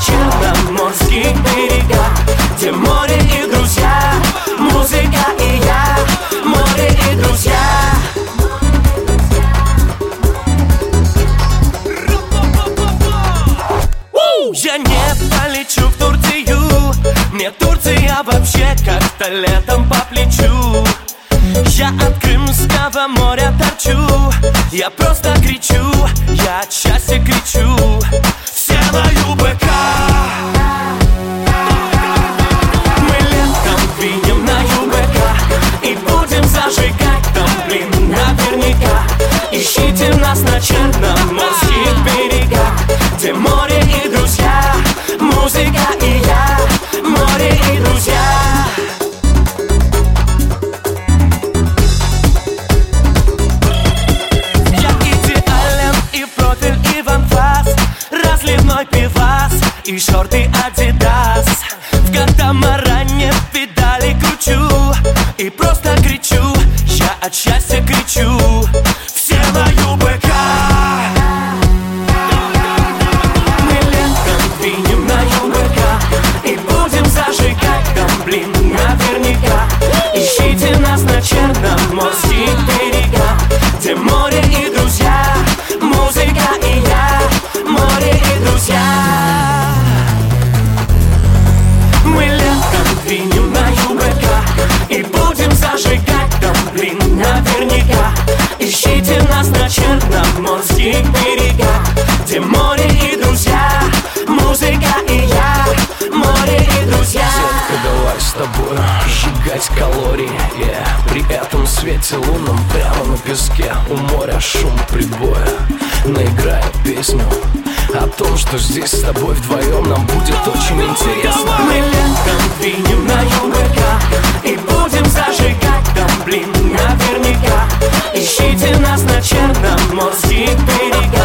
черноморских берегах, где море и друзья, музыка и я, море и друзья. Я не полечу в Турцию, мне Турция вообще как-то летом по плечу. Я от Крымского моря торчу, я просто кричу, я от счастья кричу. Все на ЮБК. Мы летом двинем на ЮБК и будем зажигать там, блин, наверняка. Ищите нас на черноморских берегах, где море и друзья, музыка и я, море и друзья. Разливной пивас и шорты Адидас. В катамаране педали кручу и просто кричу, я от счастья кричу. Все на ЮБК. Мы летом двинем на ЮБК и будем зажигать там, блин, наверняка. Ищите нас на черноморских берегах, где море и друзья, музыка и я, море и друзья. Мы летом двинем на ЮБК и будем зажигать там, блин, наверняка. Ищите нас на черноморских берегах, где море и друзья, музыка и я, море и друзья. Детка, давай с тобой сжигать калории, при этом свете лунном прямо на песке у моря шум прибоя. Наиграю песню о том, что здесь с тобой вдвоем нам будет очень интересно. Мы летом двинем на ЮБК и будем зажигать там, блин, наверняка. Ищите нас на черноморских берегах,